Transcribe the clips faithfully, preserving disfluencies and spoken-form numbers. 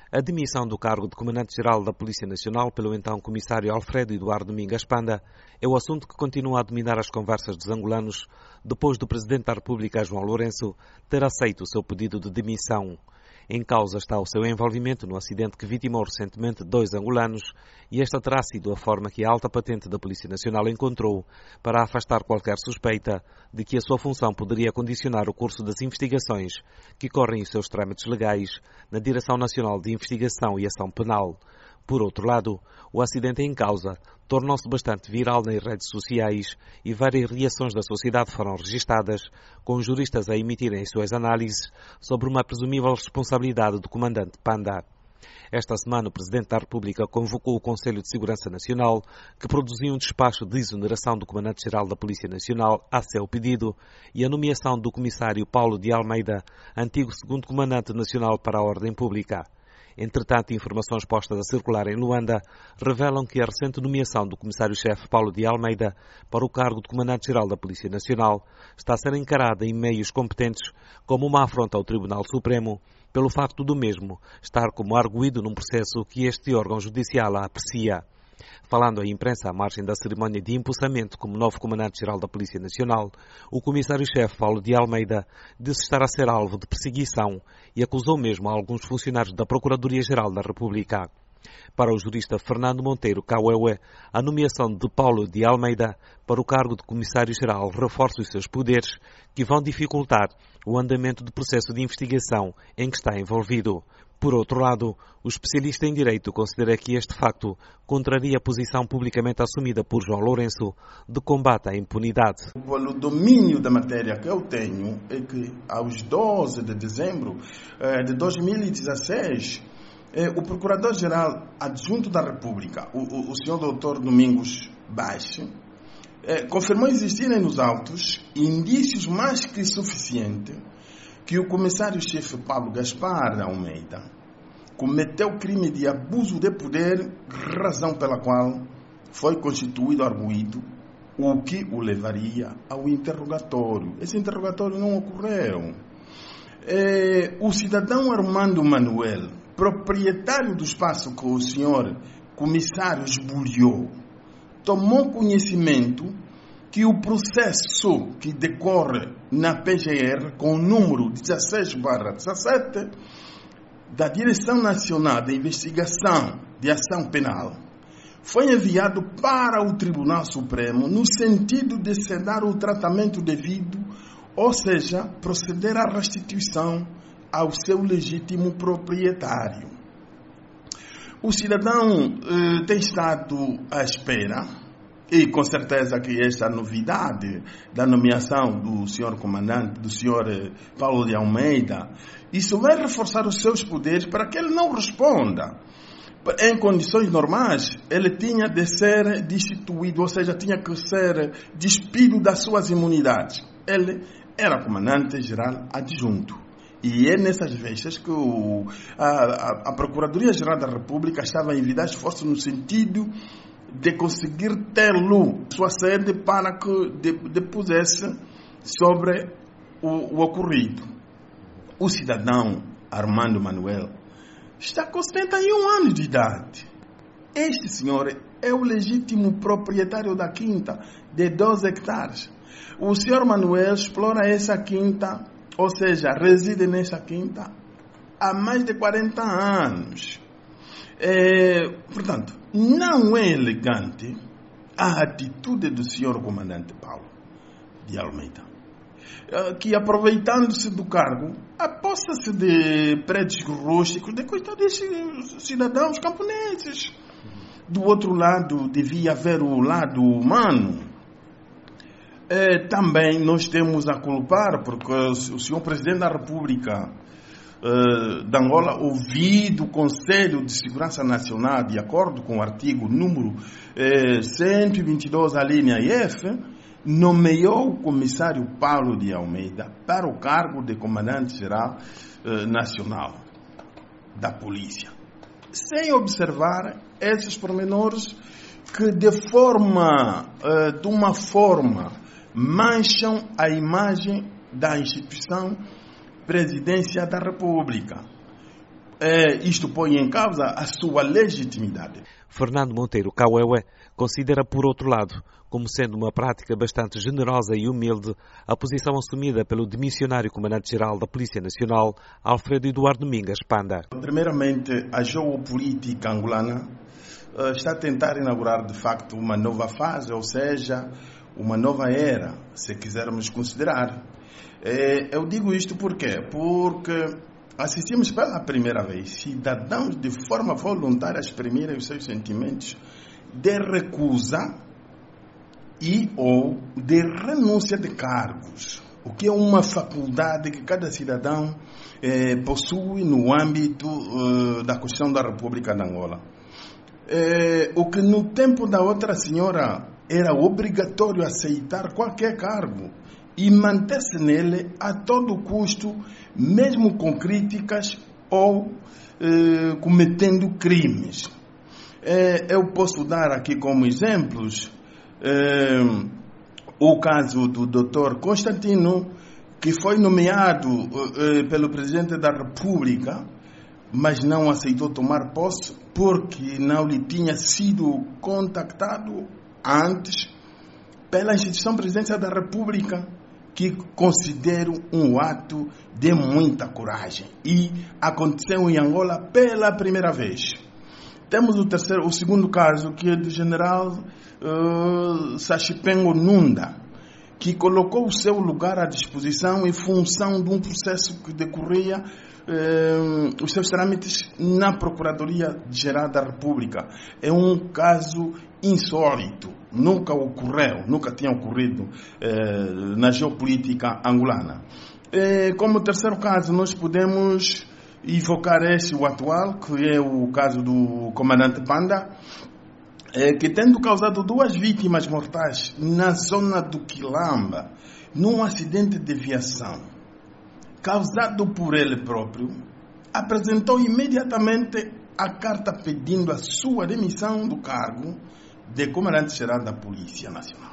A demissão do cargo de Comandante-Geral da Polícia Nacional pelo então Comissário Alfredo Eduardo Domingas Panda é o assunto que continua a dominar as conversas dos angolanos depois do Presidente da República, João Lourenço, ter aceito o seu pedido de demissão. Em causa está o seu envolvimento no acidente que vitimou recentemente dois angolanos e esta terá sido a forma que a alta patente da Polícia Nacional encontrou para afastar qualquer suspeita de que a sua função poderia condicionar o curso das investigações que correm os seus trâmites legais na Direção Nacional de Investigação e Ação Penal. Por outro lado, o acidente em causa tornou-se bastante viral nas redes sociais e várias reações da sociedade foram registadas, com juristas a emitirem suas análises sobre uma presumível responsabilidade do comandante Panda. Esta semana, o Presidente da República convocou o Conselho de Segurança Nacional, que produziu um despacho de exoneração do Comandante-Geral da Polícia Nacional a seu pedido e a nomeação do Comissário Paulo de Almeida, antigo segundo Comandante Nacional para a Ordem Pública. Entretanto, informações postas a circular em Luanda revelam que a recente nomeação do Comissário-Chefe Paulo de Almeida para o cargo de Comandante-Geral da Polícia Nacional está a ser encarada em meios competentes como uma afronta ao Tribunal Supremo, pelo facto do mesmo estar como arguido num processo que este órgão judicial aprecia. Falando à imprensa à margem da cerimónia de empossamento como novo Comandante-Geral da Polícia Nacional, o Comissário-Chefe Paulo de Almeida disse estar a ser alvo de perseguição e acusou mesmo alguns funcionários da Procuradoria-Geral da República. Para o jurista Fernando Monteiro Cauewe, a nomeação de Paulo de Almeida para o cargo de Comissário-Geral reforça os seus poderes, que vão dificultar o andamento do processo de investigação em que está envolvido. Por outro lado, o especialista em Direito considera que este facto contraria a posição publicamente assumida por João Lourenço de combate à impunidade. Pelo domínio da matéria que eu tenho, é que aos doze de dezembro de dois mil e dezesseis, o Procurador-Geral Adjunto da República, o, o, o senhor doutor Domingos Baixe, confirmou existirem nos autos indícios mais que suficientes que o Comissário-Chefe Paulo Gaspar Almeida cometeu crime de abuso de poder, razão pela qual foi constituído arguido, o que o levaria ao interrogatório. Esse interrogatório não ocorreu. É, o cidadão Armando Manuel, proprietário do espaço que o senhor comissário esbulhou, tomou conhecimento que o processo que decorre na P G R com o número dezesseis barra dezessete da Direção Nacional de Investigação de Ação Penal foi enviado para o Tribunal Supremo no sentido de se dar o tratamento devido, ou seja, proceder à restituição ao seu legítimo proprietário. O cidadão eh, tem estado à espera. E com certeza que esta novidade da nomeação do senhor comandante, do senhor Paulo de Almeida, isso vai reforçar os seus poderes para que ele não responda. Em condições normais, ele tinha de ser destituído, ou seja, tinha que ser despido das suas imunidades. Ele era comandante-geral adjunto. E é nessas vestes que o, a, a, a Procuradoria-Geral da República estava a envidar esforço no sentido de conseguir tê-lo sua sede para que depusesse sobre o, o ocorrido. O cidadão Armando Manuel está com setenta e um anos de idade. Este senhor é o legítimo proprietário da quinta de doze hectares. O senhor Manuel explora essa quinta, ou seja, reside nessa quinta há mais de quarenta anos. É, portanto, não é elegante a atitude do senhor comandante Paulo de Almeida, que aproveitando-se do cargo, aposta-se de prédios rústicos de coitados cidadãos camponeses. Do outro lado, devia haver o lado humano. É, também nós temos a culpar, porque o senhor Presidente da República Uh, de Angola, ouvido o Conselho de Segurança Nacional, de acordo com o artigo número eh, cento e vinte e dois, a linha F, nomeou o comissário Paulo de Almeida para o cargo de Comandante-Geral eh, Nacional da Polícia, sem observar esses pormenores que de forma, eh, de uma forma, mancham a imagem da instituição Presidência da República. eh, isto põe em causa a sua legitimidade. Fernando Monteiro Kauewe considera, por outro lado, como sendo uma prática bastante generosa e humilde a posição assumida pelo demissionário comandante-geral da Polícia Nacional, Alfredo Eduardo Mingas Panda. Primeiramente, a geopolítica angolana uh, está a tentar inaugurar, de facto, uma nova fase, ou seja, uma nova era, se quisermos considerar. Eh, eu digo isto por quê? Porque assistimos pela primeira vez cidadãos de forma voluntária a exprimirem os seus sentimentos de recusa e ou de renúncia de cargos, o que é uma faculdade que cada cidadão eh, possui no âmbito eh, da Constituição da República de Angola. Eh, o que no tempo da outra senhora era obrigatório aceitar qualquer cargo e manter-se nele a todo custo, mesmo com críticas ou eh, cometendo crimes. Eh, eu posso dar aqui como exemplos eh, o caso do doutor Constantino, que foi nomeado eh, pelo Presidente da República, mas não aceitou tomar posse porque não lhe tinha sido contactado antes pela instituição Presidência da República, que considero um ato de muita coragem. E aconteceu em Angola pela primeira vez. Temos o terceiro, o segundo caso, que é do general uh, Sachipengo Nunda, que colocou o seu lugar à disposição em função de um processo que decorria uh, os seus trâmites na Procuradoria-Geral da República. É um caso insólito, nunca ocorreu, nunca tinha ocorrido uh, na geopolítica angolana. Uh, como terceiro caso, nós podemos evocar esse, o atual, que é o caso do comandante Panda, eh, que tendo causado duas vítimas mortais na zona do Quilamba, num acidente de viação, causado por ele próprio, apresentou imediatamente a carta pedindo a sua demissão do cargo de comandante-geral da Polícia Nacional.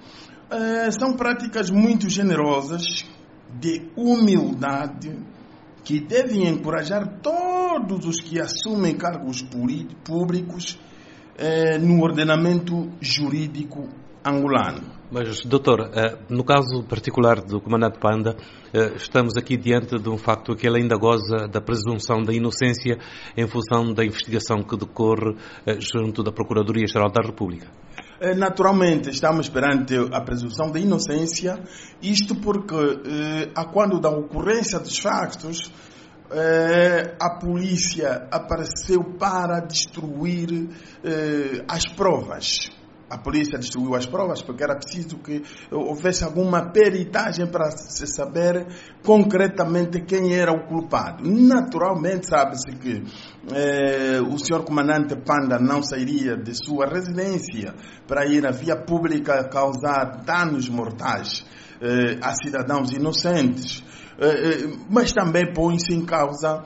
Eh, são práticas muito generosas, de humildade, que devem encorajar todos os que assumem cargos públicos eh, no ordenamento jurídico angolano. Mas, doutor, no caso particular do comandante Panda, estamos aqui diante de um facto que ele ainda goza da presunção da inocência em função da investigação que decorre junto da Procuradoria-Geral da República. Naturalmente, estamos perante a presunção da inocência, isto porque, eh, a quando da ocorrência dos factos, eh, a polícia apareceu para destruir eh, as provas. A polícia destruiu as provas porque era preciso que houvesse alguma peritagem para se saber concretamente quem era o culpado. Naturalmente, sabe-se que eh, o senhor comandante Panda não sairia de sua residência para ir à via pública causar danos mortais eh, a cidadãos inocentes. Eh, eh, mas também põe-se em causa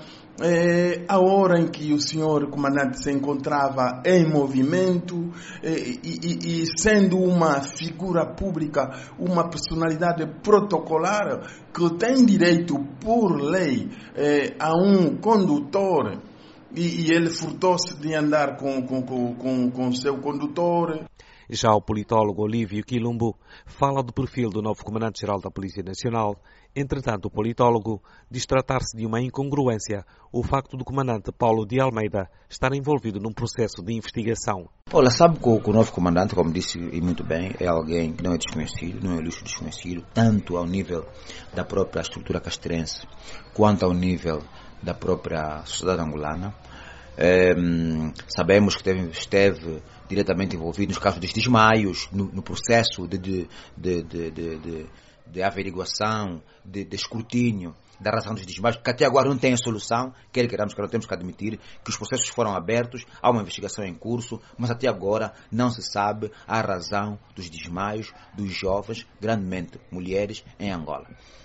É, a hora em que o senhor comandante se encontrava em movimento é, e, e, e sendo uma figura pública, uma personalidade protocolar que tem direito por lei é, a um condutor e, e ele furtou-se de andar com com, com, com, com seu condutor. Já o politólogo Olívio Quilumbo fala do perfil do novo comandante-geral da Polícia Nacional. Entretanto, o politólogo diz tratar-se de uma incongruência o facto do comandante Paulo de Almeida estar envolvido num processo de investigação. Olha, sabe que o, que o novo comandante, como disse e muito bem, é alguém que não é desconhecido, não é luxo desconhecido, tanto ao nível da própria estrutura castrense, quanto ao nível da própria sociedade angolana. É, sabemos que teve, esteve diretamente envolvido nos casos dos desmaios, no, no processo de, de, de, de, de, de, de averiguação, de, de escrutínio da razão dos desmaios, que até agora não tem a solução, quer queiramos, que não temos que admitir que os processos foram abertos, há uma investigação em curso, mas até agora não se sabe a razão dos desmaios dos jovens, grandemente mulheres, em Angola.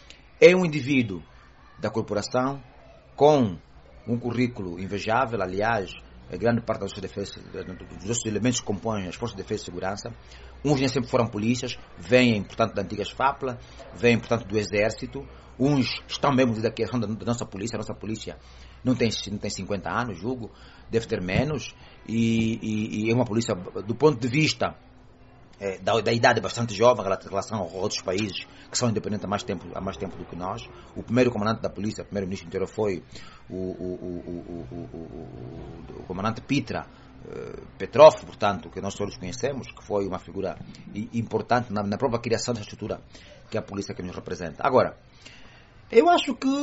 É um indivíduo da corporação com um currículo invejável, aliás, a grande parte das defesa, dos outros elementos que compõem as forças de defesa e segurança. Uns nem sempre foram polícias, vêm, portanto, da antiga FAPLA, vêm, portanto, do Exército. Uns estão mesmo da criação da nossa polícia. A nossa polícia não tem, não tem cinquenta anos, julgo, deve ter menos, e, e, e é uma polícia, do ponto de vista é, da, da idade bastante jovem em relação a outros países que são independentes há mais tempo, há mais tempo do que nós. O primeiro comandante da polícia, o primeiro ministro do interior foi o, o, o, o, o, o, o comandante Pitra Petrov, portanto, que nós todos conhecemos, que foi uma figura importante na, na própria criação dessa estrutura que é a polícia que nos representa. Agora, eu acho que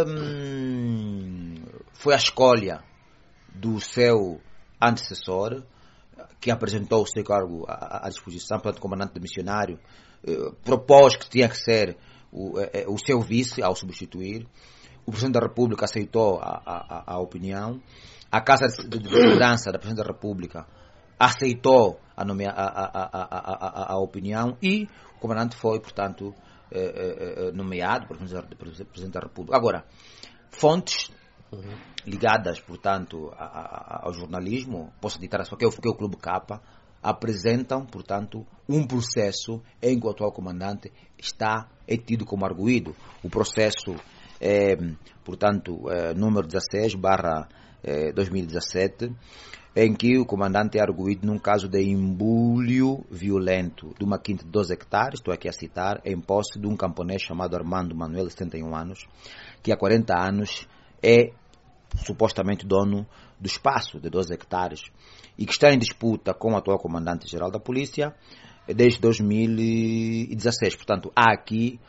hum, foi a escolha do seu antecessor que apresentou o seu cargo à, à disposição, portanto, o comandante de missionário, eh, propôs que tinha que ser o, eh, o seu vice ao substituir. O Presidente da República aceitou a, a, a opinião. A Casa de Segurança da Presidente da República aceitou a, nomea, a, a, a, a, a opinião e o comandante foi, portanto, eh, eh, nomeado pelo Presidente da República. Agora, fontes ligadas, portanto, a, a, ao jornalismo, posso ditar só que é o, que é o Clube Capa, apresentam, portanto, um processo em que o atual comandante está é tido como arguido. O processo é, portanto, é, número dezasseis barra dois mil e dezassete, em que o comandante é arguido num caso de embulho violento de uma quinta de doze hectares, estou aqui a citar, em posse de um camponês chamado Armando Manuel, de setenta e um anos, que há quarenta anos é supostamente dono do espaço de doze hectares e que está em disputa com o atual comandante-geral da polícia desde dois mil e dezasseis. Portanto, há aqui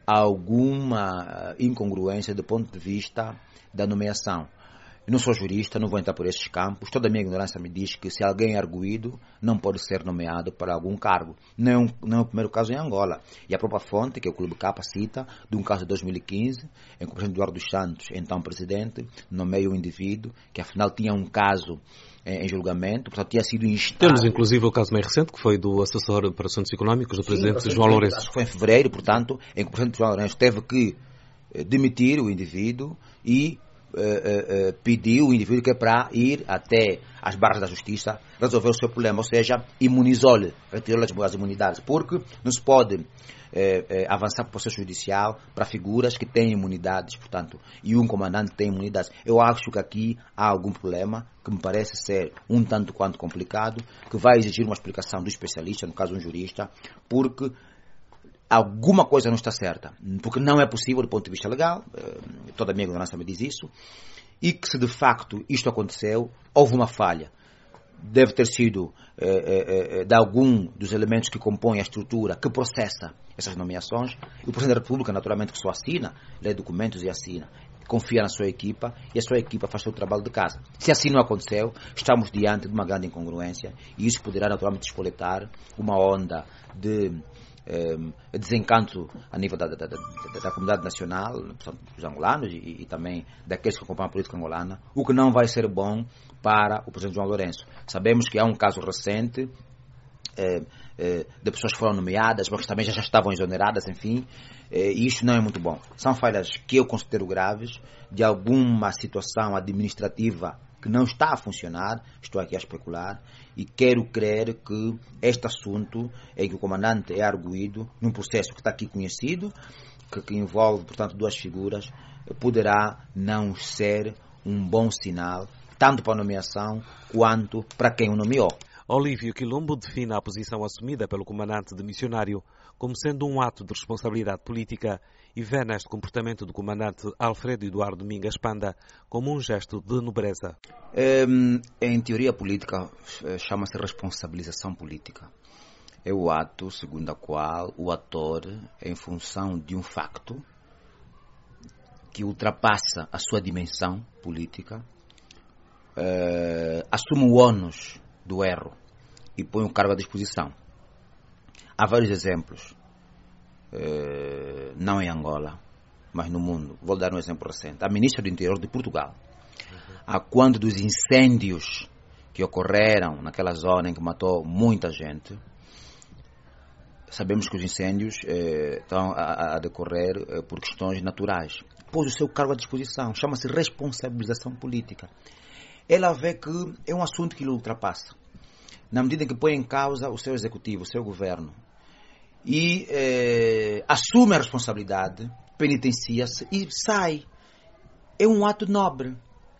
alguma incongruência do ponto de vista da nomeação. Eu não sou jurista, não vou entrar por esses campos. Toda a minha ignorância me diz que se alguém é arguido, não pode ser nomeado para algum cargo. Não é, um, não é o primeiro caso em Angola. E a própria fonte, que é o Clube Capa, cita, de um caso de dois mil e quinze, em que o presidente Eduardo dos Santos, então presidente, nomeia um indivíduo que afinal tinha um caso em, em julgamento, portanto tinha sido instado. Temos inclusive o caso mais recente, que foi do assessor para assuntos económicos do Sim, presidente João Lourenço. Acho que foi em fevereiro, portanto, em que o presidente João Lourenço teve que eh, demitir o indivíduo e Uh, uh, uh, pediu o indivíduo que é para ir até as barras da justiça resolver o seu problema, ou seja, imunizou-lhe, retirou-lhe as imunidades, porque não se pode uh, uh, avançar para o processo judicial para figuras que têm imunidades, portanto, e um comandante tem imunidades. Eu acho que aqui há algum problema que me parece ser um tanto quanto complicado, que vai exigir uma explicação do especialista, no caso um jurista, porque alguma coisa não está certa, porque não é possível do ponto de vista legal, toda a minha ignorância me diz isso, e que se de facto isto aconteceu, houve uma falha. Deve ter sido eh, eh, de algum dos elementos que compõem a estrutura que processa essas nomeações, e o Presidente da República, naturalmente, que só assina, lê documentos e assina, confia na sua equipa, e a sua equipa faz o seu trabalho de casa. Se assim não aconteceu, estamos diante de uma grande incongruência, e isso poderá naturalmente despoletar uma onda de Eh, desencanto a nível da, da, da, da comunidade nacional, portanto, dos angolanos e, e também daqueles que acompanham a política angolana, o que não vai ser bom para o presidente João Lourenço. Sabemos que há um caso recente eh, eh, de pessoas que foram nomeadas, mas que também já, já estavam exoneradas, enfim, eh, e isto não é muito bom. São falhas que eu considero graves, de alguma situação administrativa que não está a funcionar, estou aqui a especular, e quero crer que este assunto em que o comandante é arguido, num processo que está aqui conhecido, que, que envolve, portanto, duas figuras, poderá não ser um bom sinal, tanto para a nomeação quanto para quem o nomeou. Olívio Quilombo define a posição assumida pelo comandante de missionário como sendo um ato de responsabilidade política e vê neste comportamento do comandante Alfredo Eduardo Domingas Panda como um gesto de nobreza. Em teoria política, chama-se responsabilização política. É o ato segundo o qual o ator, em função de um facto que ultrapassa a sua dimensão política, assume o ônus do erro e põe o cargo à disposição. Há vários exemplos, eh, não em Angola, mas no mundo. Vou dar um exemplo recente. A ministra do Interior de Portugal, uhum. a quando dos incêndios que ocorreram naquela zona em que matou muita gente, sabemos que os incêndios eh, estão a, a decorrer eh, por questões naturais. Pôs o seu cargo à disposição, chama-se responsabilização política. Ela vê que é um assunto que lhe ultrapassa, na medida em que põe em causa o seu executivo, o seu governo, e eh, assume a responsabilidade, penitencia-se e sai. É um ato nobre.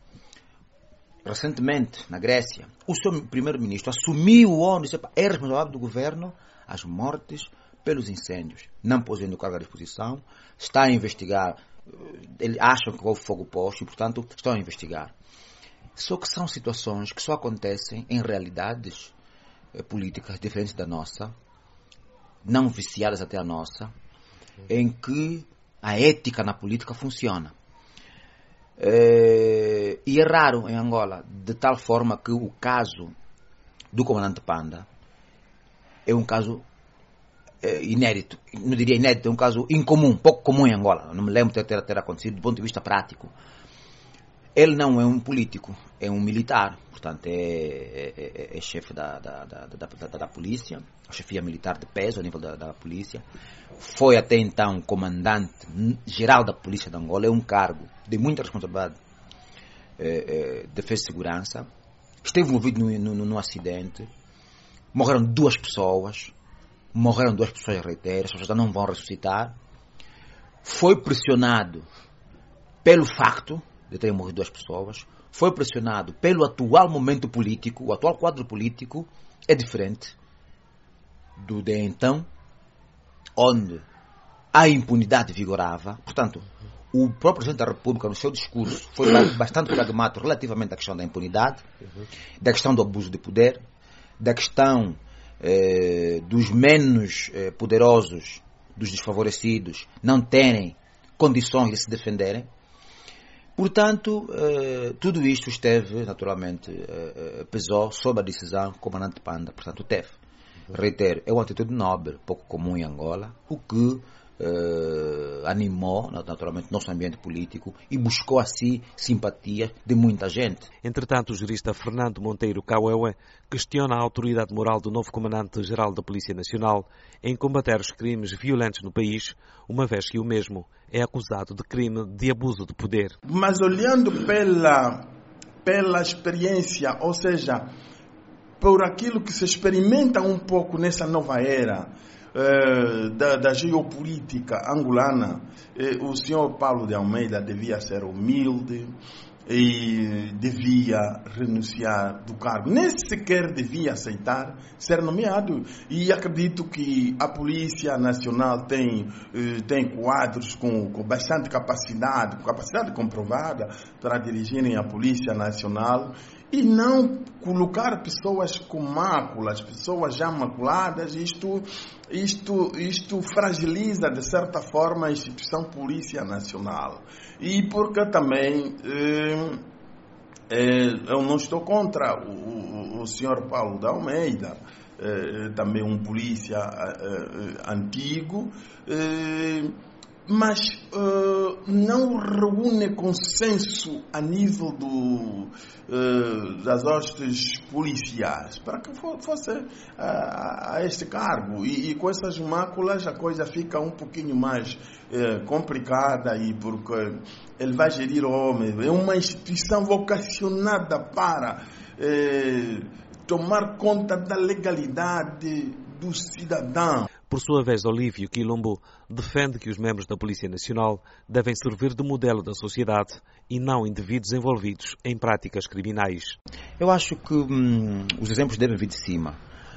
recentemente, na Grécia, o seu primeiro-ministro assumiu o ônus, é responsável do governo as mortes pelos incêndios. Não possuindo carga à disposição, está a investigar, ele acha que houve fogo posto e, portanto, estão a investigar. Só que são situações que só acontecem em realidades eh, políticas diferentes da nossa, não viciadas até a nossa, em que a ética na política funciona. É, e é raro em Angola, de tal forma que o caso do comandante Panda é um caso é, inédito, não diria inédito, é um caso incomum, pouco comum em Angola. Não me lembro de ter, ter acontecido do ponto de vista prático. Ele não é um político, é um militar, portanto é, é, é, é chefe da, da, da, da, da, da polícia, a chefia militar de peso a nível da, da polícia. Foi até então comandante geral da polícia de Angola, é um cargo de muita responsabilidade, é, é, defesa e segurança. Esteve envolvido no, no, no acidente, morreram duas pessoas, morreram duas pessoas, reitero, as pessoas não vão ressuscitar. Foi pressionado pelo facto de terem morrido duas pessoas, foi pressionado pelo atual momento político, o atual quadro político é diferente do de então, onde a impunidade vigorava. Portanto, o próprio Presidente da República, no seu discurso, foi bastante pragmático relativamente à questão da impunidade, da questão do abuso de poder, da questão eh, dos menos eh, poderosos, dos desfavorecidos, não terem condições de se defenderem. Portanto, eh, tudo isto esteve, naturalmente, eh, pesou sobre a decisão do comandante Panda, portanto, teve. Reitero, é uma atitude nobre, pouco comum em Angola, o que eh, animou, naturalmente, nosso ambiente político e buscou, assim, simpatia de muita gente. Entretanto, o jurista Fernando Monteiro Cauewe questiona a autoridade moral do novo comandante-geral da Polícia Nacional em combater os crimes violentos no país, uma vez que o mesmo é acusado de crime de abuso de poder. Mas olhando pela, pela experiência, ou seja, por aquilo que se experimenta um pouco nessa nova era eh, da, da geopolítica angolana, eh, o senhor Paulo de Almeida devia ser humilde e devia renunciar do cargo. Nem sequer devia aceitar ser nomeado. E acredito que a Polícia Nacional tem, tem quadros com, com bastante capacidade, capacidade comprovada para dirigirem a Polícia Nacional e não colocar pessoas com máculas, pessoas já maculadas. Isto, isto, isto fragiliza, de certa forma, a instituição Polícia Nacional. E porque também eh, eh, eu não estou contra o, o, o senhor Paulo de Almeida, eh, também um polícia eh, antigo, eh, mas uh, não reúne consenso a nível do, uh, das hostes policiais para que fosse uh, a este cargo. E, e com essas máculas a coisa fica um pouquinho mais uh, complicada, e porque ele vai gerir o homem. É uma instituição vocacionada para uh, tomar conta da legalidade do cidadão. Por sua vez, Olívio Quilombo defende que os membros da Polícia Nacional devem servir de modelo da sociedade e não indivíduos envolvidos em práticas criminais. Eu acho que hum, os exemplos devem vir de cima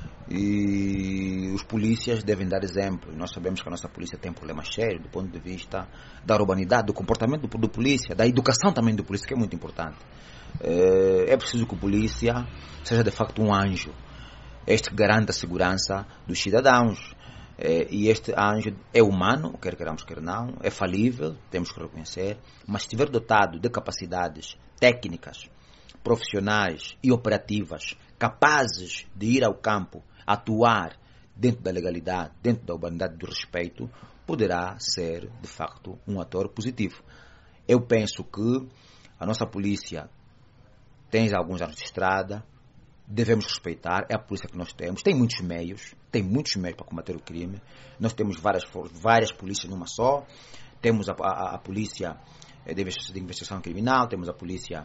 e os polícias devem dar exemplo. Nós sabemos que a nossa polícia tem problemas sérios do ponto de vista da urbanidade, do comportamento do, do polícia, da educação também do polícia, que é muito importante. É preciso que o polícia seja de facto um anjo, este que garante a segurança dos cidadãos. É, e este anjo é humano, quer queiramos, quer não, é falível, temos que reconhecer, mas se estiver dotado de capacidades técnicas, profissionais e operativas, capazes de ir ao campo, atuar dentro da legalidade, dentro da urbanidade do respeito, poderá ser, de facto, um ator positivo. Eu penso que a nossa polícia tem alguns anos de estrada, devemos respeitar, é a polícia que nós temos, tem muitos meios, tem muitos meios para combater o crime. Nós temos várias, várias polícias numa só, temos a, a, a polícia de investigação criminal, temos a polícia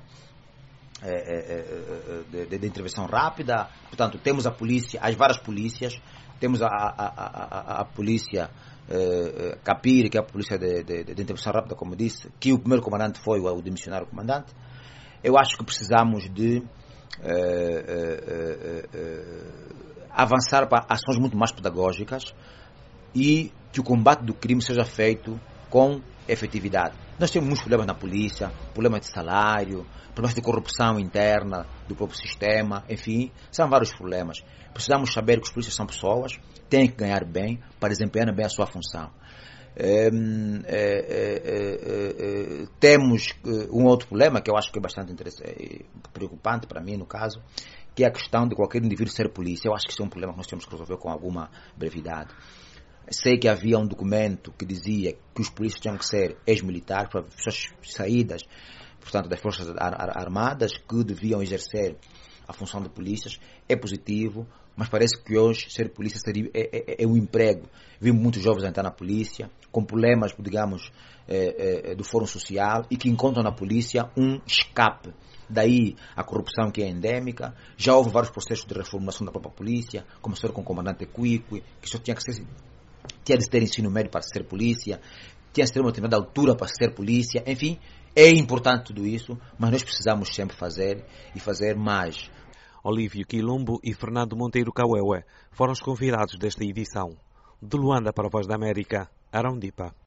é, é, de, de intervenção rápida, portanto temos a polícia, as várias polícias, temos a, a, a, a, a polícia é, Capire, que é a polícia de, de, de intervenção rápida, como disse, que o primeiro comandante foi o, o demissionário comandante. eu acho que precisamos de uh, uh, uh, uh, avançar para ações muito mais pedagógicas e que o combate do crime seja feito com efetividade. Nós temos muitos problemas na polícia, problemas de salário, problemas de corrupção interna do próprio sistema, enfim, são vários problemas. Precisamos saber que os polícias são pessoas, têm que ganhar bem para desempenhar bem a sua função. É, é, é, é, temos um outro problema que eu acho que é bastante preocupante para mim, no caso, que é a questão de qualquer indivíduo ser polícia. Eu acho que isso é um problema que nós temos que resolver com alguma brevidade. Sei que havia um documento que dizia que os polícias tinham que ser ex-militares, para suas saídas, portanto, das Forças Armadas, que deviam exercer a função de polícias. É positivo, mas parece que hoje ser polícia seria, é, é, é um emprego. Vimos muitos jovens entrar na polícia, com problemas, digamos, é, é, do fórum social, e que encontram na polícia um escape. Daí a corrupção, que é endêmica. Já houve vários processos de reformulação da própria polícia, começou com o comandante Cuico, que só tinha que ser... tinha de ter ensino médio para ser polícia, tinha de ter uma determinada altura para ser polícia, enfim, é importante tudo isso, mas nós precisamos sempre fazer e fazer mais. Olívio Quilombo e Fernando Monteiro Cauewe foram os convidados desta edição. De Luanda para a Voz da América, Arão Dipa.